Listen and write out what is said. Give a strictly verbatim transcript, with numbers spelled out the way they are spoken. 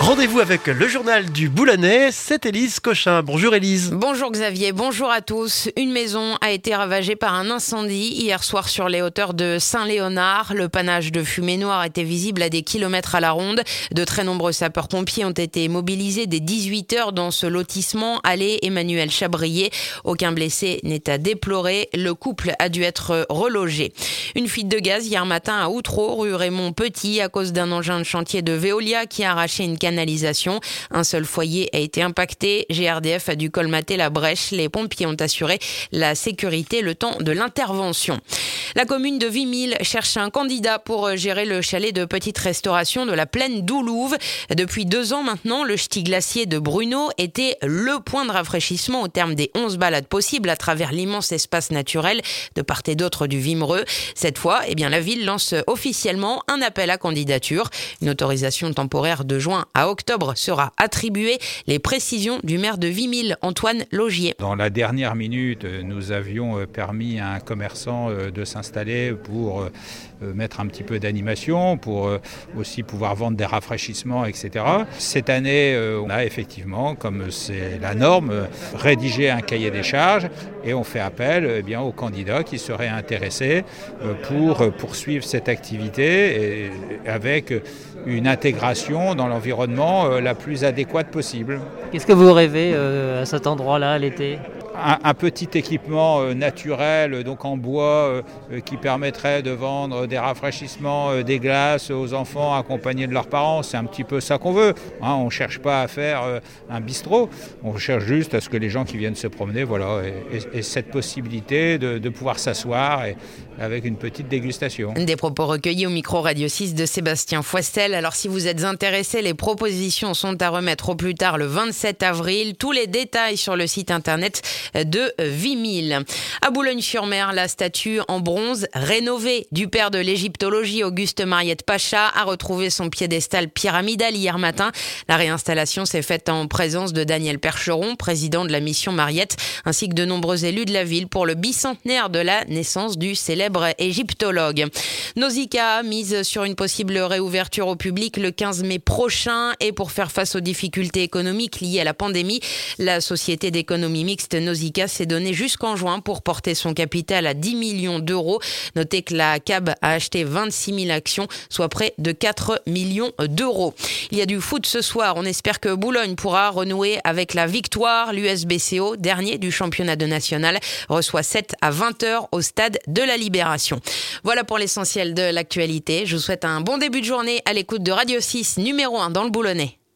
Rendez-vous avec le journal du Boulonnais, c'est Élise Cochin. Bonjour Élise. Bonjour Xavier, bonjour à tous. Une maison a été ravagée par un incendie hier soir sur les hauteurs de Saint-Léonard. Le panache de fumée noire était visible à des kilomètres à la ronde. De très nombreux sapeurs-pompiers ont été mobilisés dès dix-huit heures dans ce lotissement allée Emmanuel Chabrier. Aucun blessé n'est à déplorer. Le couple a dû être relogé. Une fuite de gaz hier matin à Outreau, rue Raymond Petit, à cause d'un engin de chantier de Veolia qui a arraché une canalisation. Un seul foyer a été impacté. G R D F a dû colmater la brèche. Les pompiers ont assuré la sécurité le temps de l'intervention. La commune de Vimille cherche un candidat pour gérer le chalet de petite restauration de la plaine d'Oulouve. Depuis deux ans maintenant, le ch'ti glacier de Bruno était le point de rafraîchissement au terme des onze balades possibles à travers l'immense espace naturel de part et d'autre du Vimereux. Cette fois, eh bien, la ville lance officiellement un appel à candidature. Une autorisation temporaire de juin à octobre sera attribuée. Les précisions du maire de Vimille, Antoine Laugier. Dans la dernière minute, nous avions permis à un commerçant de s'installer pour mettre un petit peu d'animation, pour aussi pouvoir vendre des rafraîchissements, et cetera. Cette année, on a effectivement, comme c'est la norme, rédigé un cahier des charges et on fait appel eh bien, aux candidats qui seraient intéressés pour poursuivre cette activité et avec une intégration dans l'environnement la plus adéquate possible. Qu'est-ce que vous rêvez euh, à cet endroit-là l'été ? Un, un petit équipement euh, naturel, donc en bois, euh, qui permettrait de vendre des rafraîchissements, euh, des glaces aux enfants accompagnés de leurs parents. C'est un petit peu ça qu'on veut. Hein, on ne cherche pas à faire euh, un bistrot. On cherche juste à ce que les gens qui viennent se promener, voilà, et, et, et cette possibilité de, de pouvoir s'asseoir et, avec une petite dégustation. Des propos recueillis au micro Radio six de Sébastien Foistel. Alors si vous êtes intéressé, les propositions sont à remettre au plus tard le vingt-sept avril. Tous les détails sur le site internet de Vimille. À Boulogne-sur-Mer, la statue en bronze rénovée du père de l'égyptologie Auguste Mariette Pacha a retrouvé son piédestal pyramidal hier matin. La réinstallation s'est faite en présence de Daniel Percheron, président de la mission Mariette, ainsi que de nombreux élus de la ville pour le bicentenaire de la naissance du célèbre égyptologue. Nausicaa mise sur une possible réouverture au public le quinze mai prochain et pour faire face aux difficultés économiques liées à la pandémie, la société d'économie mixte Nausicaa s'est donné jusqu'en juin pour porter son capital à dix millions d'euros. Notez que la C A B a acheté vingt-six mille actions, soit près de quatre millions d'euros. Il y a du foot ce soir. On espère que Boulogne pourra renouer avec la victoire. L'U S B C O, dernier du championnat de national, reçoit sept à vingt heures au stade de la Libération. Voilà pour l'essentiel de l'actualité. Je vous souhaite un bon début de journée à l'écoute de Radio six, numéro un dans le Boulonnais.